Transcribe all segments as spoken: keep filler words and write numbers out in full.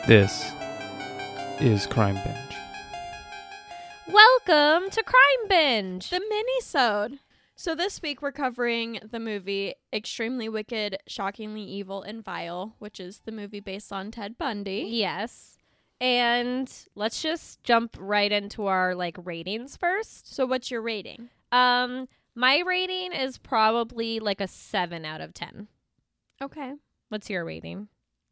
This is Crime Binge. Welcome to Crime Binge, the mini-sode. So this week we're covering the movie Extremely Wicked, Shockingly Evil, and Vile, which is the movie based on Ted Bundy. Yes. And let's just jump right into our like ratings first. So what's your rating? Um, my rating is probably like a seven out of ten. Okay. What's your rating?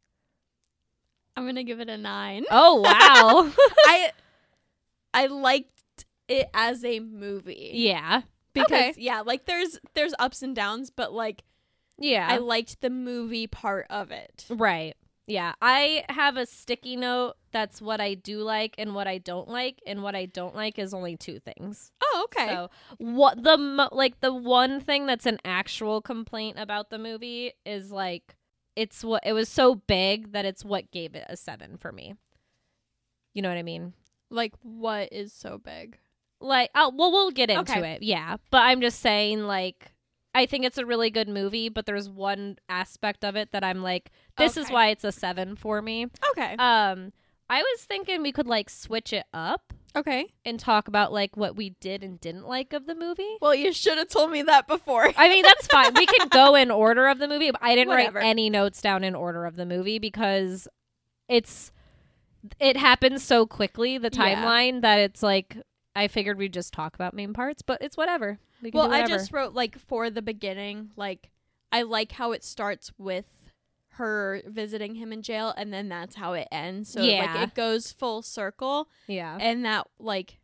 I'm gonna give it a nine. Oh wow. I I liked it as a movie. Yeah. Because okay. yeah, like there's there's ups and downs, but like yeah. I liked the movie part of it. Right. Yeah. I have a sticky note that's what I do like and what I don't like, and what I don't like is only two things. Oh, okay. So what the mo- like the one thing that's an actual complaint about the movie is like it's what it was so big that it's what gave it a seven for me. You know what I mean? Like what is so big? Like oh well we'll get into Okay. it. Yeah. But I'm just saying like I think it's a really good movie, but there's one aspect of it that I'm like this is Okay. why it's a seven for me. Okay. Um I was thinking we could like switch it up Okay. and talk about like what we did and didn't like of the movie. Well, you should have told me that before. I mean, that's fine. We can go in order of the movie. But I didn't Whatever. write any notes down in order of the movie because it's it happens so quickly, the Yeah. timeline, that it's like I figured we'd just talk about main parts, but it's whatever. We can Well, do I whatever. just wrote like for the beginning, like I like how it starts with her visiting him in jail, and then that's how it ends. So Yeah. like it goes full circle, yeah. and that like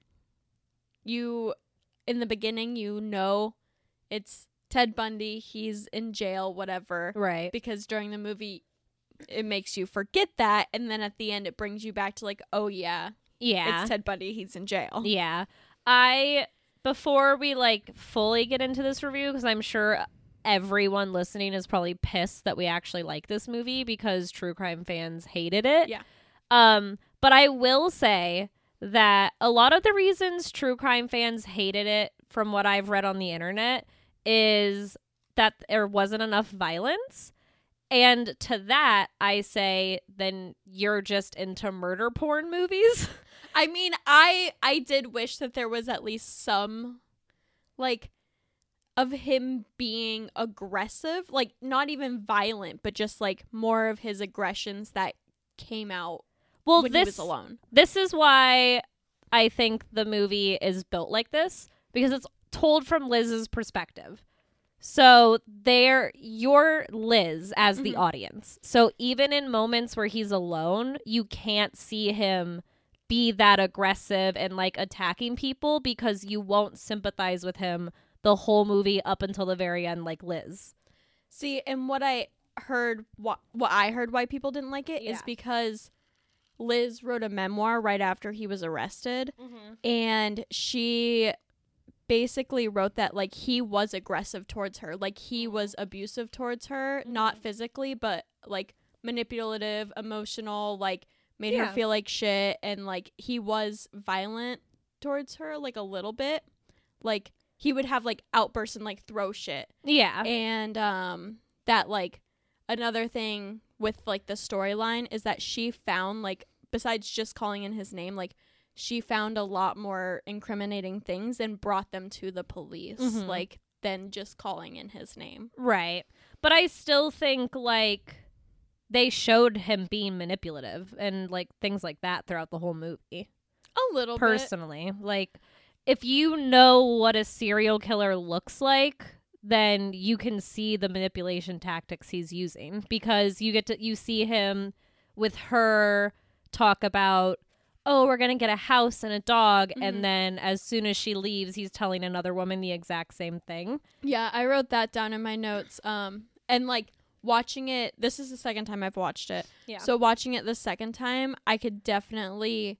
you in the beginning you know it's Ted Bundy, he's in jail, whatever. Right. Because during the movie it makes you forget that, and then at the end it brings you back to like, oh yeah, Yeah. it's Ted Bundy, he's in jail. Yeah. I before we like fully get into this review, because I'm sure everyone listening is probably pissed that we actually like this movie because true crime fans hated it. Yeah. Um, but I will say that a lot of the reasons true crime fans hated it, from what I've read on the internet, is that there wasn't enough violence. And to that, I say, then you're just into murder porn movies. I mean, I I did wish that there was at least some, like, of him being aggressive, like not even violent, but just like more of his aggressions that came out Well, when this he was alone. This is why I think the movie is built like this, because it's told from Liz's perspective. So they're you're Liz as the Mhm. audience. So even in moments where he's alone, you can't see him be that aggressive and like attacking people because you won't sympathize with him the whole movie up until the very end, like Liz. See, and what I heard, what what I heard why people didn't like it is Yeah. because Liz wrote a memoir right after he was arrested, and she basically wrote that like he was aggressive towards her, like he was abusive towards her, not physically, but like manipulative, emotional, like made Yeah. her feel like shit, and like he was violent towards her, like a little bit, like he would have like outbursts and like throw shit. Yeah. And um that like another thing with like the storyline is that she found, like, besides just calling in his name, like she found a lot more incriminating things and brought them to the police, Mhm. like than just calling in his name. Right. But I still think like they showed him being manipulative and like things like that throughout the whole movie. A little bit. Personally, like if you know what a serial killer looks like, then you can see the manipulation tactics he's using, because you get to you see him with her talk about, oh, we're going to get a house and a dog. Mhm. And then as soon as she leaves, he's telling another woman the exact same thing. Yeah, I wrote that down in my notes. Um, and like watching it, this is the second time I've watched it. Yeah. So watching it the second time, I could definitely,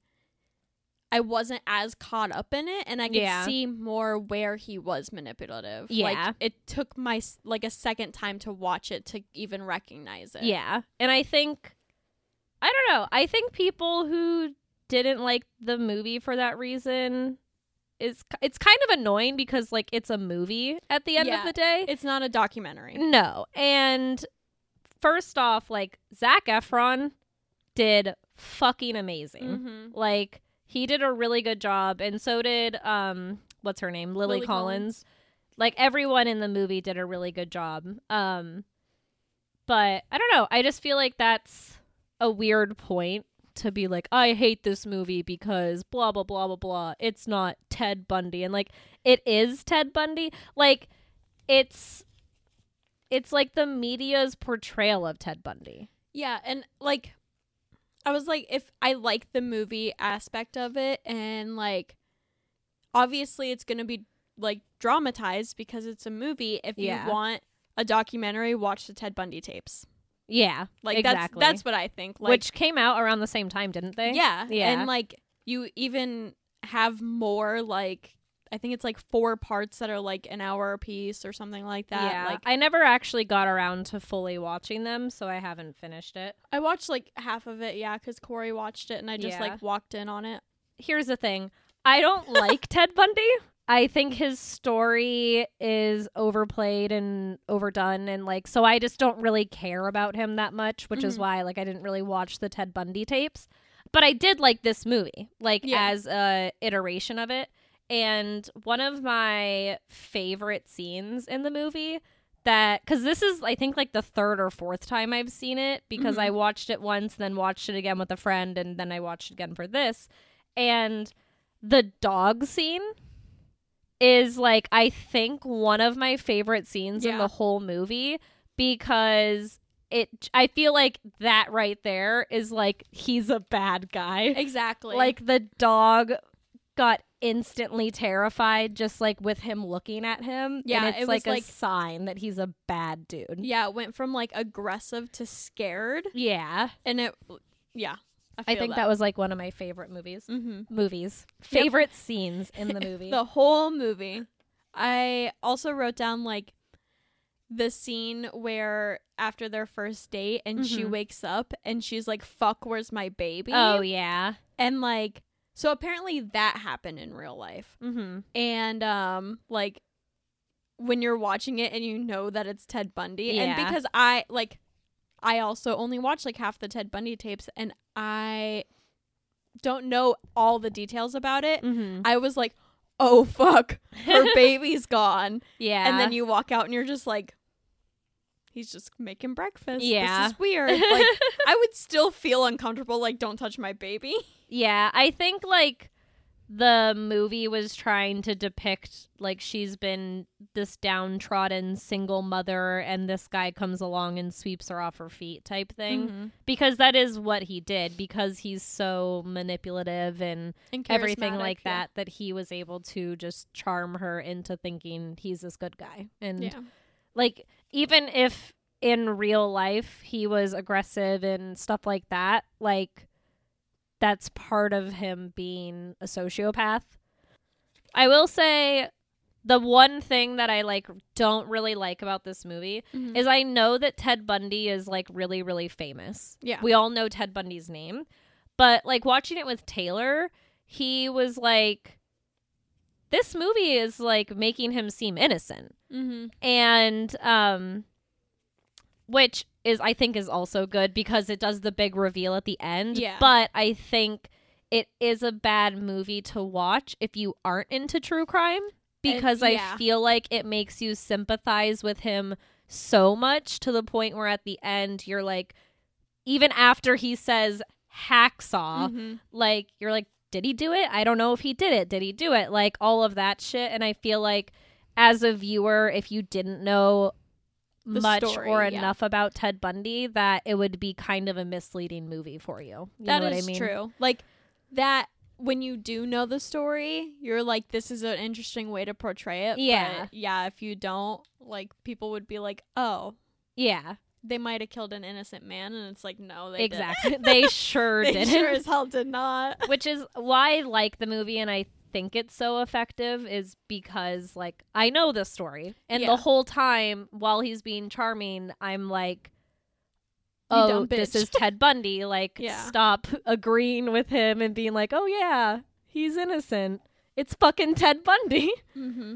I wasn't as caught up in it, and I could Yeah. see more where he was manipulative. Yeah. Like it took my s- like a second time to watch it to even recognize it. Yeah. And I think, I don't know, I think people who didn't like the movie for that reason is, it's kind of annoying because like it's a movie at the end Yeah. of the day. It's not a documentary. No. And first off, like Zac Efron did fucking amazing. Mm-hmm. Like, he did a really good job, and so did um what's her name? Lily, Lily Collins. Collins. Like, everyone in the movie did a really good job. Um but I don't know. I just feel like that's a weird point to be like, I hate this movie because blah blah blah blah blah. It's not Ted Bundy. And like, it is Ted Bundy. Like, it's it's like the media's portrayal of Ted Bundy. Yeah, and like I was like, if I like the movie aspect of it, and like obviously it's gonna be like dramatized because it's a movie. If Yeah. you want a documentary, watch the Ted Bundy tapes. Yeah, Like exactly. that's that's what I think. Like, Which came out around the same time, didn't they? yeah, Yeah. and like you even have more, like I think it's like four parts that are like an hour a piece or something like that. Yeah. Like I never actually got around to fully watching them, so I haven't finished it. I watched like half of it, yeah, because Corey watched it and I just Yeah. like walked in on it. Here's the thing. I don't like Ted Bundy. I think his story is overplayed and overdone, and like, so I just don't really care about him that much, which is Mhm. why like I didn't really watch the Ted Bundy tapes. But I did like this movie, like Yeah. as a iteration of it. And one of my favorite scenes in the movie, that because this is I think like the third or fourth time I've seen it, because Mhm. I watched it once, then watched it again with a friend, and then I watched it again for this. And the dog scene is like, I think, one of my favorite scenes in Yeah. the whole movie, because it I feel like that right there is like, he's a bad guy. Exactly. Like, the dog got instantly terrified just like with him looking at him. Yeah, and it's it was like a like- sign that he's a bad dude. yeah, it went from like aggressive to scared, Yeah. and it yeah. I think that. was like one of my favorite movies. Mm-hmm. Movies. Favorite scenes in the movie. The whole movie. I also wrote down like the scene where after their first date and she Mhm. wakes up and she's like, fuck, where's my baby? Oh, yeah. And like, so apparently that happened in real life. Mm-hmm. And um like when you're watching it and you know that it's Ted Bundy, and Yeah. because I like I also only watched like half the Ted Bundy tapes and I don't know all the details about it. Mm-hmm. I was like, oh fuck, her baby's gone. Yeah. And then you walk out and you're just like, he's just making breakfast. Yeah. This is weird. Like, I would still feel uncomfortable, like, don't touch my baby. Yeah, I think like the movie was trying to depict like she's been this downtrodden single mother, and this guy comes along and sweeps her off her feet type thing. Mhm. Because that is what he did, because he's so manipulative and And everything charismatic, like yeah. that, that he was able to just charm her into thinking he's this good guy. And Yeah. like, even if in real life he was aggressive and stuff like that, like, that's part of him being a sociopath. I will say the one thing that I like don't really like about this movie Mhm. is I know that Ted Bundy is like really, really famous. Yeah. We all know Ted Bundy's name. But like watching it with Taylor, he was like, this movie is like making him seem innocent. Mm-hmm. And um which is I think is also good because it does the big reveal at the end. Yeah. But I think it is a bad movie to watch if you aren't into true crime, because yeah. I feel like it makes you sympathize with him so much to the point where at the end you're like, even after he says hacksaw, Mm-hmm. like you're like, did he do it? I don't know if he did it. Did he do it? Like all of that shit. And I feel like as a viewer, if you didn't know The much story, or yeah. enough about Ted Bundy, that it would be kind of a misleading movie for you. You That know is what I mean? true. Like, that, when you do know the story, you're like, this is an interesting way to portray it. Yeah. But yeah, if you don't, like, people would be like, oh, Yeah, they might have killed an innocent man. And it's like, no, they exactly. didn't. They sure They didn't. sure as hell did not. Which is why I like the movie, and I think it's so effective, is because like I know the story, and Yeah. the whole time while he's being charming, I'm like, You oh, dumb this bitch." is Ted Bundy. Like, Yeah. stop agreeing with him and being like, oh yeah, he's innocent. It's fucking Ted Bundy. Mm-hmm.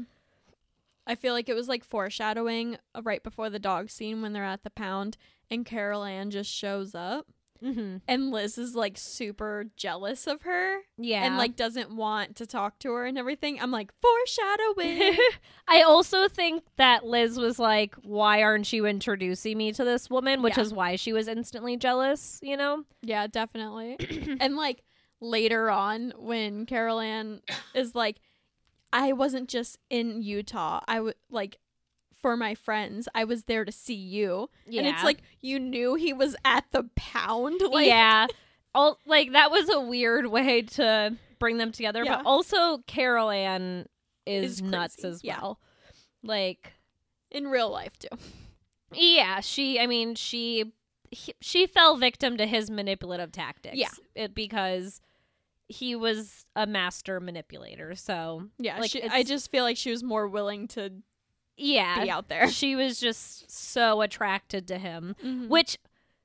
I feel like it was like foreshadowing uh, right before the dog scene when they're at the pound and Carol Ann just shows up. Mm-hmm. and Liz is like super jealous of her Yeah. and like doesn't want to talk to her and everything. I'm like, foreshadowing. I also think that Liz was like, why aren't you introducing me to this woman? Which Yeah. is why she was instantly jealous, you know? Yeah, definitely. And like later on when Carol Ann is like, I wasn't just in Utah. I would like for my friends. I was there to see you. Yeah. And it's like you knew he was at the pound. Like, yeah. All, like, that was a weird way to bring them together. Yeah. But also, Carol Ann is, Is nuts crazy. as Yeah. well. Like, in real life too. yeah, she, I mean, she, he, she fell victim to his manipulative tactics. Yeah. It, because he was a master manipulator. So, Yeah, like, she, it's- I just feel like she was more willing to yeah. be out there. She was just so attracted to him. Mhm. Which,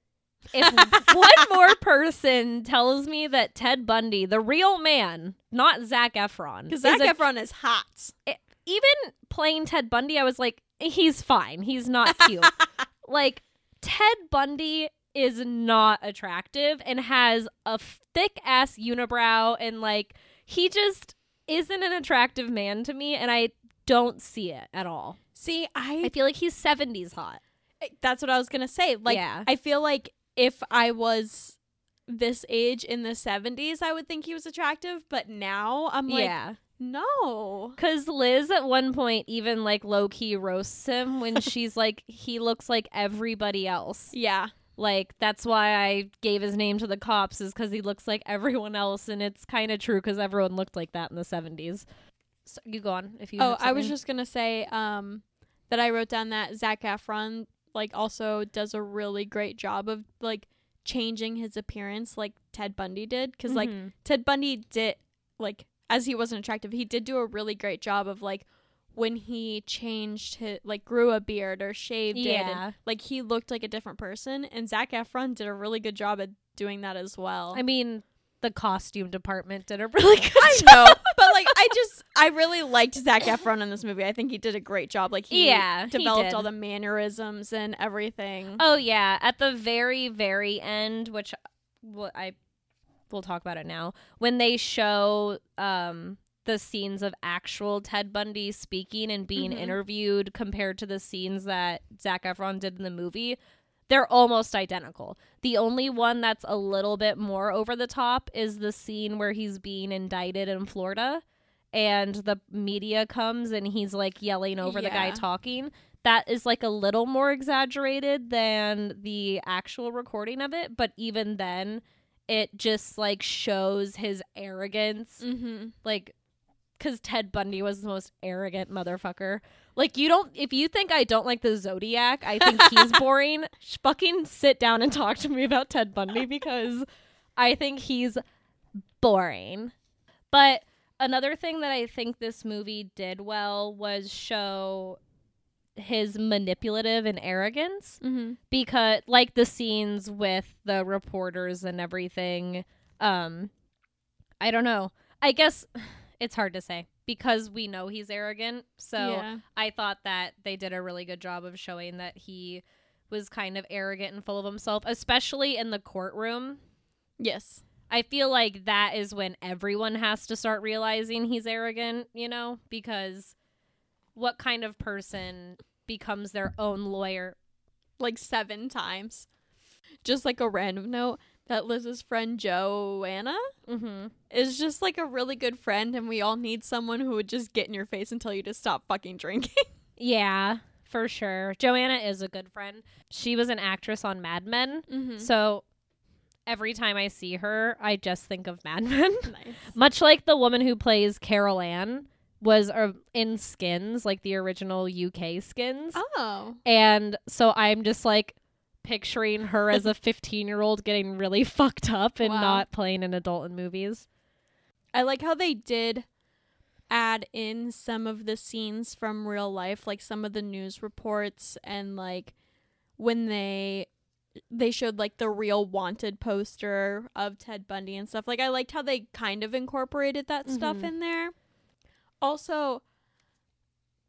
if one more person tells me that Ted Bundy, the real man, not Zac Efron, Because is Zac a- Efron is hot. even playing Ted Bundy, I was like, he's fine. He's not cute. Like, Ted Bundy is not attractive and has a thick ass unibrow, and like, he just isn't an attractive man to me, and I don't see it at all. See, I I feel like he's seventies hot. that's what I was gonna say. Like, Yeah. I feel like if I was this age in the seventies, I would think he was attractive. But now I'm like, yeah. no. Because Liz at one point even like low-key roasts him when she's like, he looks like everybody else. Yeah. Like, that's why I gave his name to the cops, is because he looks like everyone else. And it's kind of true because everyone looked like that in the seventies. So you go on if you Oh, have I was something. just gonna say um that I wrote down that Zac Efron like also does a really great job of like changing his appearance like Ted Bundy did, because like Mhm. Ted Bundy did like as he wasn't attractive, he did do a really great job of like when he changed his like grew a beard or shaved it, Yeah. and, like he looked like a different person, and Zac Efron did a really good job at doing that as well. I mean, the costume department did a really good I job. know, but like I just I really liked Zac Efron in this movie. I think he did a great job. Like he Yeah, he developed did. all the mannerisms and everything. Oh yeah, at the very very end, which well, I we'll talk about it now, when they show um the scenes of actual Ted Bundy speaking and being Mhm. interviewed compared to the scenes that Zac Efron did in the movie, they're almost identical. The only one that's a little bit more over the top is the scene where he's being indicted in Florida and the media comes and he's like yelling over the guy Yeah. talking. That is like a little more exaggerated than the actual recording of it, but even then it just like shows his arrogance, Mm-hmm. like, because Ted Bundy was the most arrogant motherfucker. Like, you don't, if you think I don't like the Zodiac, I think he's boring, sh- fucking sit down and talk to me about Ted Bundy, because I think he's boring. But another thing that I think this movie did well was show his manipulative and arrogance, Mm-hmm. because like the scenes with the reporters and everything, um I don't know, I guess it's hard to say because we know he's arrogant, so yeah. I thought that they did a really good job of showing that he was kind of arrogant and full of himself, especially in the courtroom. Yes. I feel like that is when everyone has to start realizing he's arrogant, you know, because what kind of person becomes their own lawyer? Like seven times. Just like a random note that Liz's friend Joanna Mm-hmm. is just like a really good friend, and we all need someone who would just get in your face and tell you to stop fucking drinking. Yeah, for sure. Joanna is a good friend. She was an actress on Mad Men, Mm-hmm. so every time I see her, I just think of Mad Men. Nice. Much like the woman who plays Carol Ann was uh, in Skins, like the original U K Skins. Oh. And so I'm just like picturing her as a fifteen year old getting really fucked up and Wow. not playing an adult in movies. I like how they did add in some of the scenes from real life, like some of the news reports, and like when they they showed like the real wanted poster of Ted Bundy and stuff. Like I liked how they kind of incorporated that stuff Mhm. in there. Also,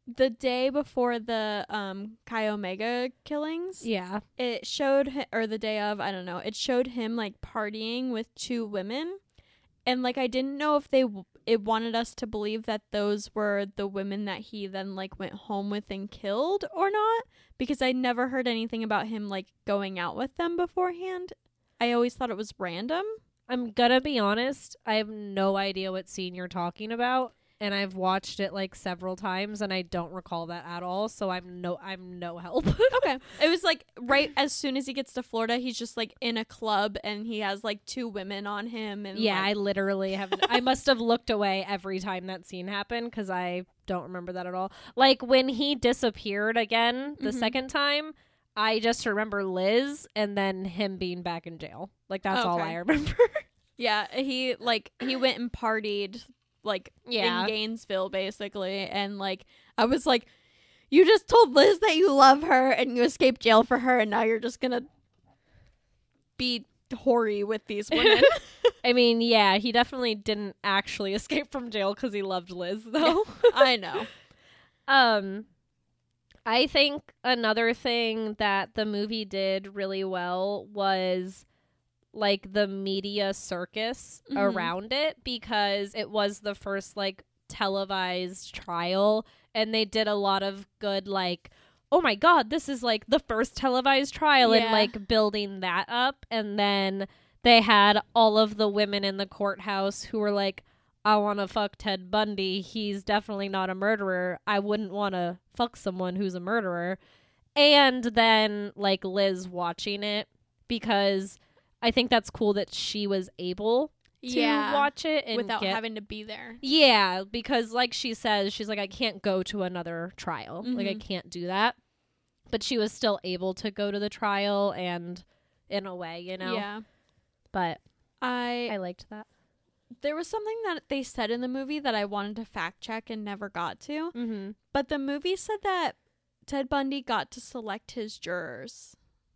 the day before the um Chi Omega killings, Yeah. it showed hi- or the day of, I don't know, it showed him like partying with two women, and like I didn't know if they w- it wanted us to believe that those were the women that he then like went home with and killed or not, because I never heard anything about him like going out with them beforehand. I always thought it was random. I'm gonna be honest, I have no idea what scene you're talking about, and I've watched it like several times and I don't recall that at all, so I'm no I'm no help. Okay. It was like right as soon as he gets to Florida, he's just like in a club and he has like two women on him, and Yeah, I like, literally have. I must have looked away every time that scene happened because I don't remember that at all. Like when he disappeared again the Mhm. second time, I just remember Liz and then him being back in jail. Like that's all Okay. I remember. yeah, he like he went and partied like Yeah. in Gainesville basically, and like I was like, you just told Liz that you love her and you escaped jail for her, and now you're just gonna be hoary with these women. I mean, yeah, he definitely didn't actually escape from jail because he loved Liz, though. I know. Um, I think another thing that the movie did really well was like the media circus Mhm. around it, because it was the first like televised trial, and they did a lot of good like, oh my god, this is like the first televised trial, and Yeah. like building that up. And then they had all of the women in the courthouse who were like, I want to fuck Ted Bundy. He's definitely not a murderer. I wouldn't want to fuck someone who's a murderer. And then like Liz watching it, because I think that's cool that she was able to Yeah. watch it and Without get, having to be there. yeah, because like she says, she's like, I can't go to another trial. Like I Mhm. can't do that. But she was still able to go to the trial, and in a way, you know. Yeah. But I I liked that. there was something that they said in the movie that I wanted to fact check and never got to. Mm-hmm. But the movie said that Ted Bundy got to select his jurors.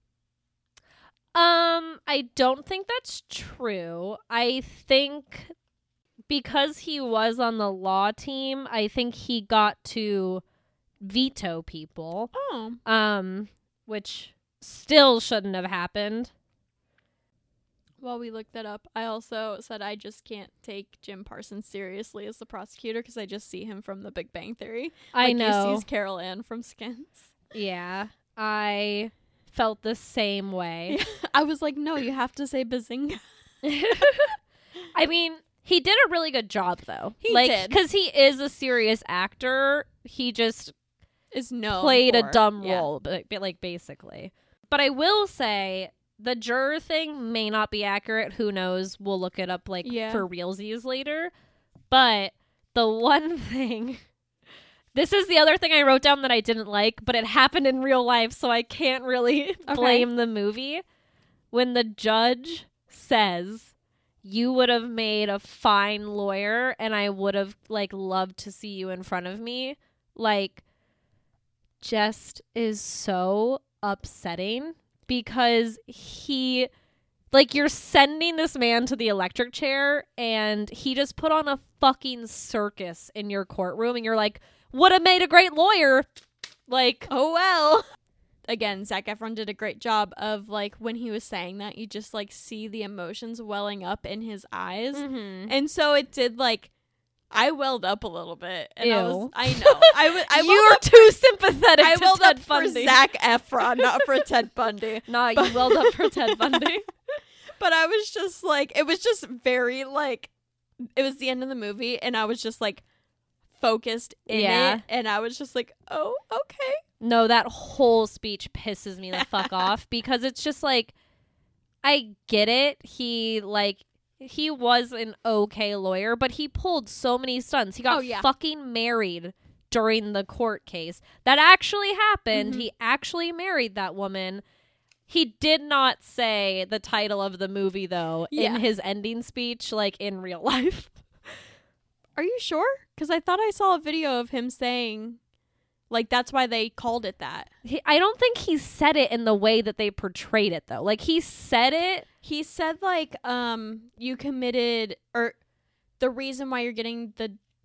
Um, I don't think that's true. I think because he was on the law team, I think he got to veto people. Oh. Um, which still shouldn't have happened. While we looked that up, I also said I just can't take Jim Parsons seriously as the prosecutor because I just see him from The Big Bang Theory. I like know. He sees Carol Ann from Skins. Yeah, I felt the same way. I was like, no, you have to say Bazinga. I mean, he did a really good job, though. He like, did. because he is a serious actor. He just Is no played a for- dumb yeah. role, but, but like basically. But I will say the juror thing may not be accurate. Who knows? We'll look it up like Yeah. for realsies later. But the one thing, this is the other thing I wrote down that I didn't like, but it happened in real life, so I can't really Okay. blame the movie. When the judge says, you would have made a fine lawyer and I would have like loved to see you in front of me, like, just is so upsetting, because he, like, you're sending this man to the electric chair and he just put on a fucking circus in your courtroom, and you're like, would have made a great lawyer. Like, Oh, well. Again, Zac Efron did a great job of, like, when he was saying that, you just, like, see the emotions welling up in his eyes. mhm. And so it did, like, I welled up a little bit. And I was, Ew. I know. I, w- I you welled were up, too sympathetic I to welled Ted up Bundy. for Zac Efron, not for Ted Bundy. Nah, you welled up for Ted Bundy. But I was just, like, it was just very, like, it was the end of the movie, and I was just, like, focused in Yeah. it. And I was just like, oh, okay. No, that whole speech pisses me the fuck off, because it's just like, I get it. He like he was an okay lawyer, but he pulled so many stunts. He got Oh, yeah. fucking married during the court case. That actually happened. Mhm. He actually married that woman. He did not say the title of the movie though Yeah. in his ending speech, like in real life. Are you sure? Because I thought I saw a video of him saying, like, that's why they called it that. He, I don't think he said it in the way that they portrayed it though. Like he said it. He said, like, um, you committed, or the reason why you're getting the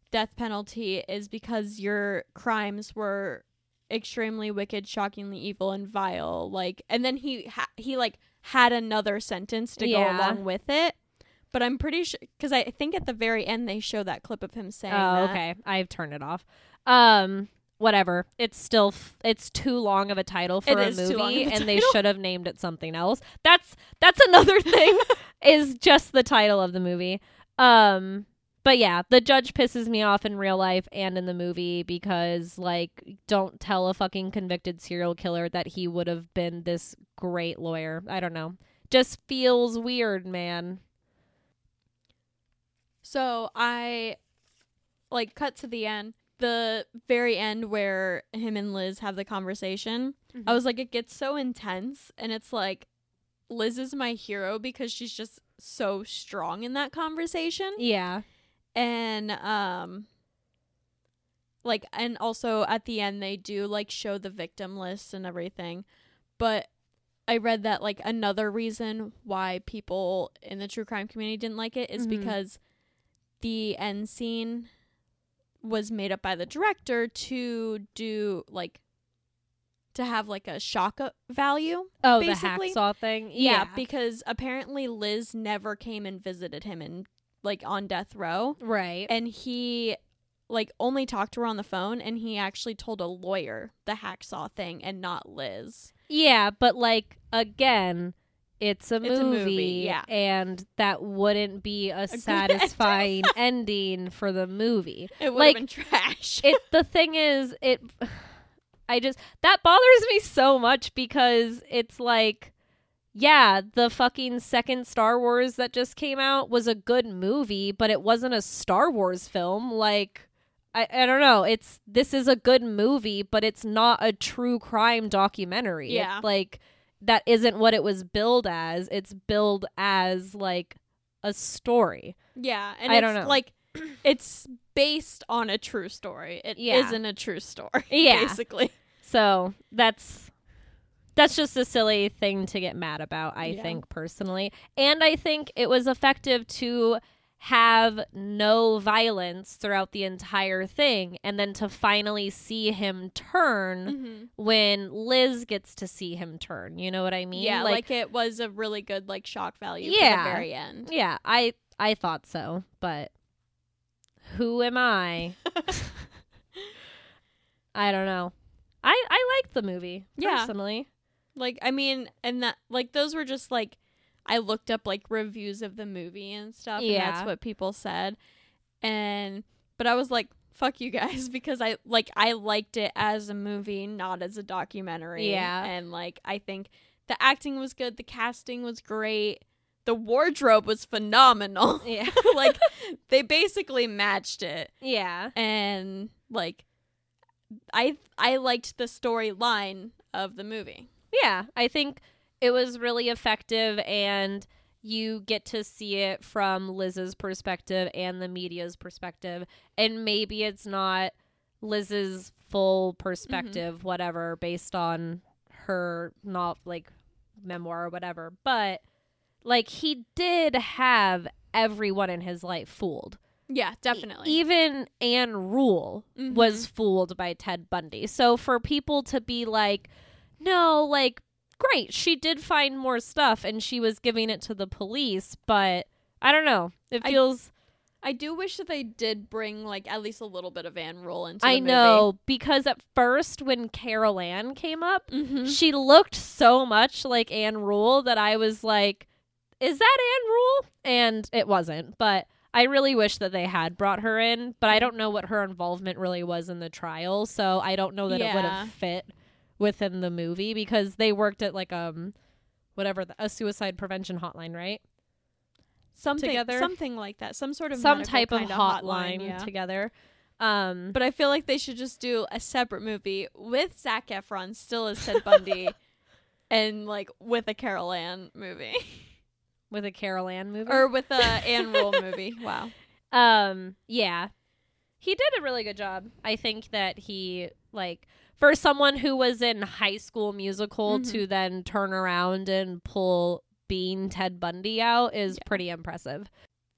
death penalty is because your crimes were extremely wicked, shockingly evil, and vile. Like, and then he ha- he like had another sentence to Yeah. go along with it. But I'm pretty sure, because I think at the very end they show that clip of him saying Oh, that. okay. I've turned it off. Um, whatever. It's still f- it's too long of a title for It a is too long movie, of a and they title. should have named it something else. That's that's another thing. Is just the title of the movie. Um, but yeah, the judge pisses me off in real life and in the movie because, like, don't tell a fucking convicted serial killer that he would have been this great lawyer. I don't know. Just feels weird, man. So I, like, cut to the end. The very end where him and Liz have the conversation. I was like, it gets so intense. And it's like, Liz is my hero because she's just so strong in that conversation. Yeah. And, um, like, and also at the end, they do, like, show the victim list and everything. But I read that, like, another reason why people in the true crime community didn't like it is Mhm. because the end scene was made up by the director to do, like, to have, like, a shock uh, value. Oh, basically. the hacksaw thing? Yeah, Yeah. because apparently Liz never came and visited him in, like, on death row. Right. And he, like, only talked to her on the phone, and he actually told a lawyer the hacksaw thing and not Liz. Yeah, but, like, again, it's a movie, It's a movie, yeah. and that wouldn't be a, good satisfying ending for the movie. It would Like, have been trash. It the thing is, it I just that bothers me so much because it's like, yeah, the fucking second Star Wars that just came out was a good movie, but it wasn't a Star Wars film. Like, I, I don't know. It's this is a good movie, but it's not a true crime documentary. Yeah. It, like, that isn't what it was billed as. It's billed as, like, a story. yeah, and I it's don't know. like it's based on a true story. It Yeah. not a true story. Yeah. Basically. So that's that's just a silly thing to get mad about, I Yeah. think, personally. And I think it was effective to have no violence throughout the entire thing, and then to finally see him turn Mm-hmm. when Liz gets to see him turn. You know what I mean? Yeah, like, it was a really good, like, shock value Yeah. for the very end. yeah, I I thought so, but who am I? I don't know. I I liked the movie Yeah. personally. Like, I mean, and that, like, those were just, like, I looked up, like, reviews of the movie and stuff, and Yeah. that's what people said. And, but I was like, fuck you guys, because I, like, I liked it as a movie, not as a documentary. Yeah. And, like, I think the acting was good, the casting was great, the wardrobe was phenomenal. Yeah. Like, they basically matched it. Yeah. And, like, I, I liked the storyline of the movie. Yeah. I think it was really effective, and you get to see it from Liz's perspective and the media's perspective. And maybe it's not Liz's full perspective, whatever, based on her not like memoir or whatever. But like, he did have everyone in his life fooled. Yeah, definitely. Even Anne Rule Mhm. was fooled by Ted Bundy. So for people to be like, no, like, great, she did find more stuff and she was giving it to the police, but I don't know. It I- feels... I do wish that they did bring, like, at least a little bit of Anne Rule into the I movie. know, because at first when Carol Ann came up, Mm-hmm. she looked so much like Anne Rule that I was like, is that Anne Rule? And it wasn't, but I really wish that they had brought her in, but I don't know what her involvement really was in the trial, so I don't know that it would Yeah. have fit within the movie, because they worked at like um whatever the, a suicide prevention hotline, right? Something, together. something like that. Some sort of Some medical type of kinda hotline, yeah. together. Um But I feel like they should just do a separate movie with Zac Efron still as Ted Bundy, and like with a Carol Ann movie with a Carol Ann movie. or with a Anne Rule movie. Wow. Um, yeah. He did a really good job. I think that he, like, for someone who was in High School Musical Mhm. to then turn around and pull Being Ted Bundy out is Yeah. pretty impressive.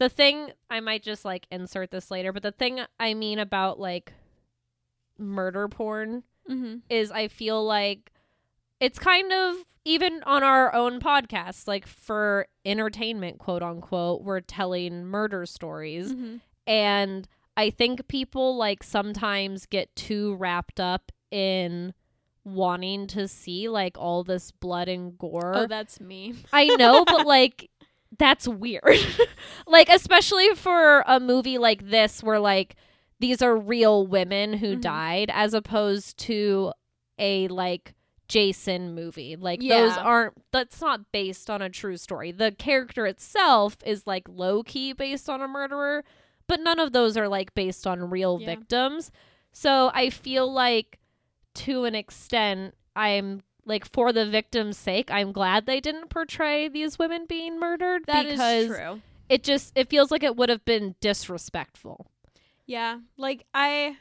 the thing, I might just like insert this later, but the thing I mean about like murder porn Mm-hmm. is I feel like it's kind of, even on our own podcast, like for entertainment, quote unquote, we're telling murder stories. Mm-hmm. And I think people like sometimes get too wrapped up in wanting to see like all this blood and gore. Oh, that's me. I know, but like that's weird. Like, especially for a movie like this where like these are real women who Mhm. died, as opposed to a like Jason movie. Like Yeah. those aren't, that's not based on a true story. The character itself is like low key based on a murderer, but none of those are like based on real Yeah. victims. So I feel like to an extent, I'm like, for the victim's sake, I'm glad they didn't portray these women being murdered. That is because true. it just, it feels like it would have been disrespectful. Yeah, like I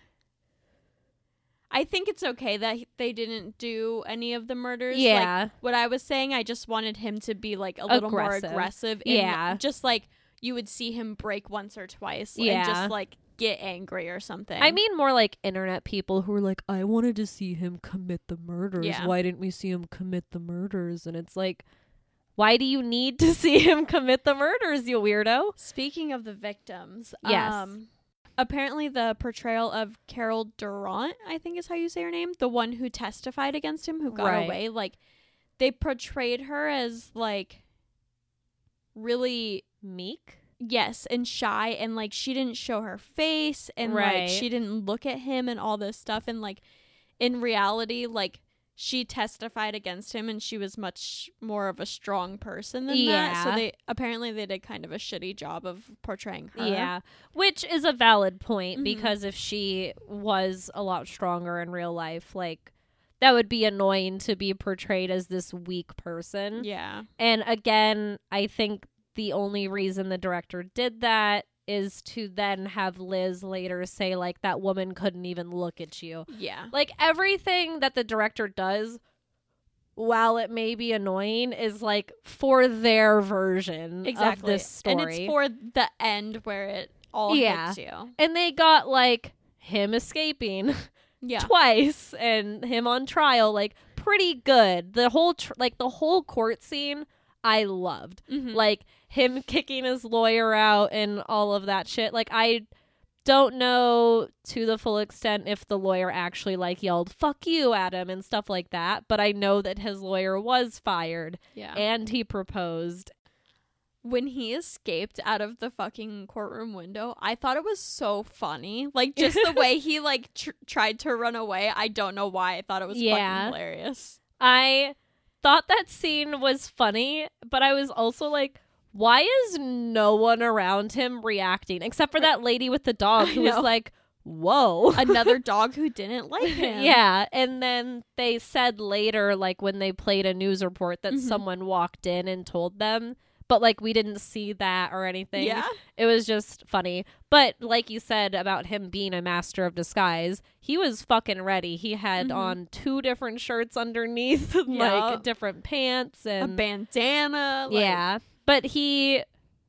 I think it's okay that he- they didn't do any of the murders. Like, Yeah. what I was saying, I just wanted him to be like a little Aggressive. more aggressive. And Yeah. just like you would see him break once or twice and Yeah. just like get angry or something. I mean, more like internet people who are like, I wanted to see him commit the murders. Yeah. Why didn't we see him commit the murders? And it's like, why do you need to see him commit the murders, you weirdo? Speaking of the victims, Yes. um apparently the portrayal of Carol Durant, I think is how you say her name, the one who testified against him, who got Right. away, like they portrayed her as like really, Meek? yes, and shy, and like she didn't show her face, and Right. like she didn't look at him and all this stuff, and like in reality, like she testified against him and she was much more of a strong person than that. So Yeah. they apparently they did kind of a shitty job of portraying her. Yeah. Which is a valid point, Mhm. because if she was a lot stronger in real life, like, that would be annoying to be portrayed as this weak person. Yeah. And again, I think the only reason the director did that is to then have Liz later say, like, that woman couldn't even look at you. Yeah. Like, everything that the director does, while it may be annoying, is like for their version Exactly. of this story. And it's for the end where it all Yeah. hits you. And they got like him escaping Yeah. twice and him on trial, like, pretty good. The whole tr- like the whole court scene I loved. Mhm. Like him kicking his lawyer out and all of that shit. Like, I don't know to the full extent if the lawyer actually like yelled fuck you at him and stuff like that, but I know that his lawyer was fired Yeah. and he proposed. When he escaped out of the fucking courtroom window, I thought it was so funny. Like, just the way he, like, tr- tried to run away. I don't know why. I thought it was Yeah. fucking hilarious. I thought that scene was funny, but I was also like, why is no one around him reacting except for that lady with the dog I who was know. like, whoa. Another dog who didn't like him. Yeah, and then they said later, like when they played a news report, that Mhm. someone walked in and told them, but like we didn't see that or anything. Yeah. It was just funny. But like you said about him being a master of disguise, he was fucking ready. He had Mhm. on two different shirts underneath, Yeah. like different pants A and bandana. Like, yeah. But he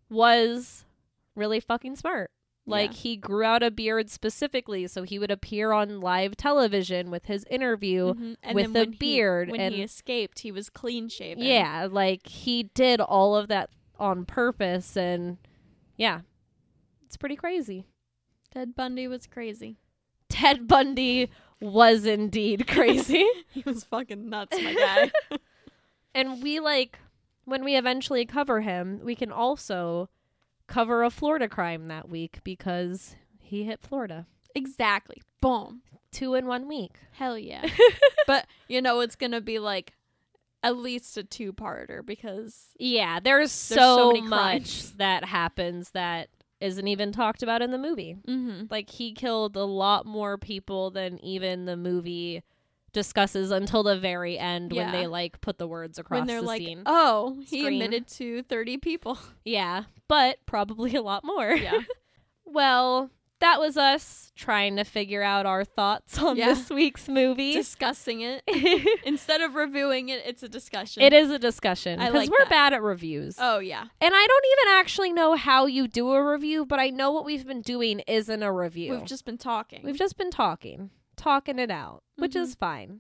was really fucking smart. Like, Yeah. he grew out a beard specifically so he would appear on live television with his interview. Mhm. And with then a when beard He, when and- he escaped, he was clean shaven. Yeah, like, he did all of that on purpose, and yeah, it's pretty crazy. Ted Bundy was crazy. Ted Bundy was indeed crazy. He was fucking nuts, my guy. And we, like, when we eventually cover him, we can also cover a Florida crime that week because he hit Florida. Exactly. Boom. Two in one week. Hell yeah. But, you know, it's going to be like at least a two-parter because Yeah, there's, so so, many much crimes. that happens that isn't even talked about in the movie. mm-hmm. Like, he killed a lot more people than even the movie discusses until the very end when Yeah. they, like, put the words across when they're the like, scene. oh, he Screen. admitted to thirty people. Yeah, but probably a lot more. Yeah. Well, that was us trying to figure out our thoughts on Yeah. this week's movie. Discussing it. Instead of reviewing it, it's a discussion. It is a discussion I because like we're that. bad at reviews. Oh, yeah. And I don't even actually know how you do a review, but I know what we've been doing isn't a review. We've just been talking. We've just been talking, talking it out, which Mhm. is fine.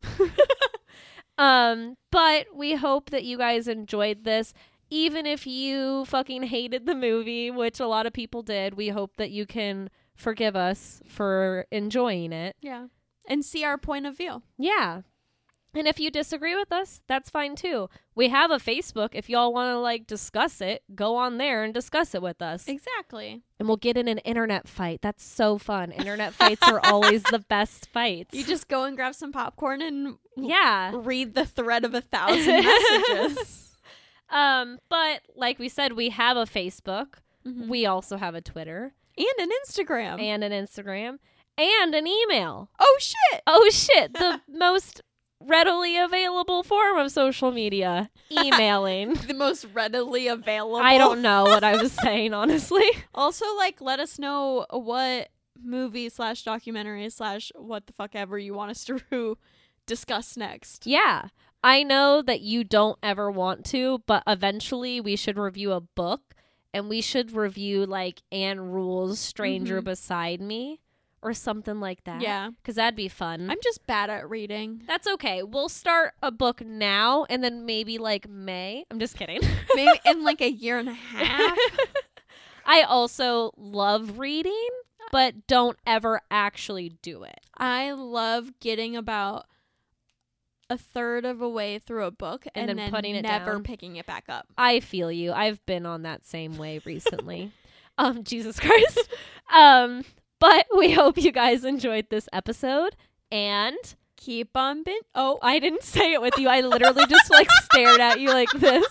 um, but we hope that you guys enjoyed this. Even if you fucking hated the movie, which a lot of people did, we hope that you can forgive us for enjoying it. Yeah. And see our point of view. Yeah. And if you disagree with us, that's fine too. We have a Facebook. If y'all want to like discuss it, go on there and discuss it with us. Exactly. And we'll get in an internet fight. That's so fun. Internet fights are always the best fights. You just go and grab some popcorn and yeah. read the thread of a thousand messages. Um, but like we said, we have a Facebook. Mhm. We also have a Twitter And an Instagram. and an Instagram and an email. oh, shit. Oh shit, the most readily available form of social media, emailing. The most readily available. I don't know what I was saying, honestly. Also, like, let us know what movie slash documentary slash what the fuck ever you want us to discuss next. Yeah. I know that you don't ever want to, but eventually we should review a book and we should review like Anne Rule's Stranger Mhm. Beside Me or something like that. Yeah. Because that'd be fun. I'm just bad at reading. That's okay. We'll start a book now and then maybe like May. I'm just kidding. Maybe in like a year and a half. I also love reading, but don't ever actually do it. I love getting about a third of a way through a book And and, then then putting it never down. picking it back up. I feel you. I've been on that same way recently. um, Jesus Christ. um, but we hope you guys enjoyed this episode. And Keep on bin- Oh, I didn't say it with you. I literally just like stared at you like this.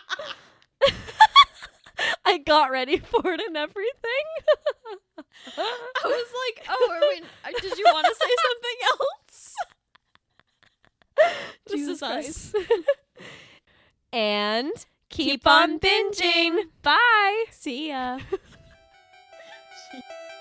I got ready for it and everything. I was like, oh, are we, uh, did you want to say something else? This Jesus is us. Christ. And keep, Keep on on binging. binging. Bye. See ya.